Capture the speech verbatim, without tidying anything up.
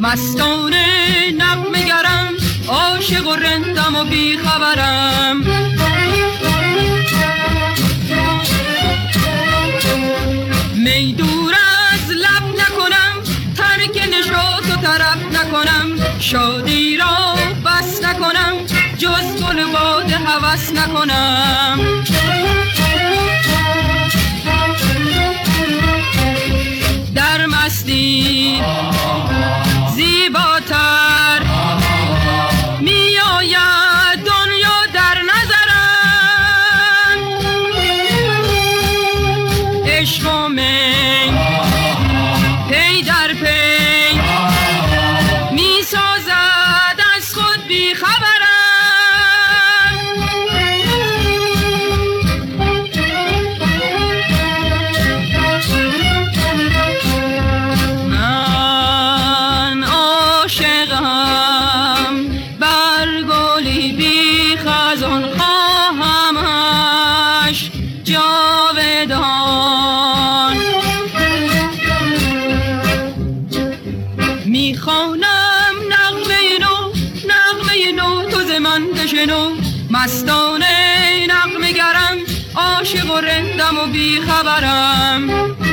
مستانه نغمه گرم، عاشق و رندم و بیخبرم. می دور از لب نکنم، ترک نشاط و طرب نکنم. شادی را بس نکنم، جز گل باد هوس نکنم. در مستی زیباتر می آید دنیا در نظرم. عشق و می پی در پی می سازد از خود بی خبرم. من عاشقم، بر گلی بی خزان خواهمش جاودان. میخوانم نغمه نو، نغمه نو تو ز من بشنو. مستانه نغمه گرم، عاشق و رندم و بیخبرم.